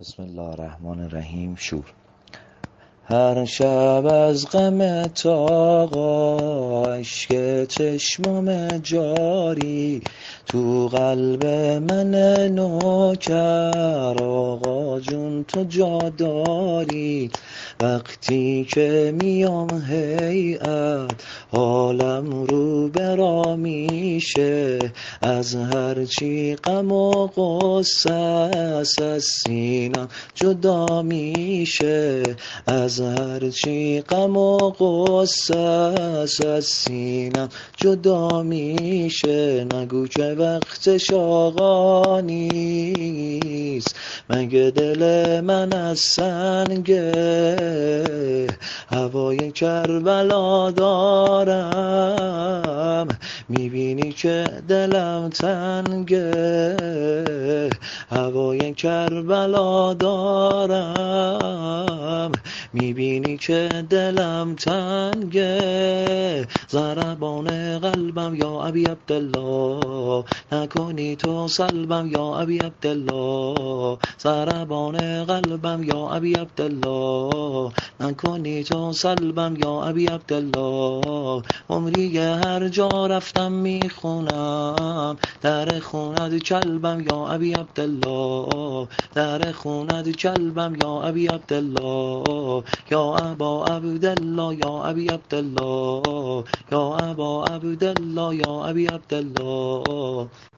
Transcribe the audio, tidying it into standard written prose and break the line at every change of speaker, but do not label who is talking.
بسم الله الرحمن الرحیم. شور. هر شب از غم آقا اشک چشمم جاری، تو قلب من نوکر آقا جون تو جا داری. وقتی که میام هیئت حالم رو برا میشه، از هرچی غم و غصه از سینم جدا میشه، از هرچی غم و غصه از سینم جدا میشه. نگو که وقتش آقا نیست، مگه دل من از سنگه، هوای کربلا دارم، میبینی که دلم تنگه، هوای کربلا دارم، میبینی که دلم تنگه. ضربان قلبم یا ابی عبدالله، نکنی تو سلبم یا ابی عبدالله. ضربان قلبم یا ابی عبدالله، نکنی تو سلبم یا ابی عبدالله. عمری هر جا رفتم میخونم، در خونت کلبم یا ابی عبدالله، در خونت کلبم یا ابی عبدالله. یا ابا عبدالله یا ابی عبدالله، یا ابا عبدالله یا ابی عبدالله.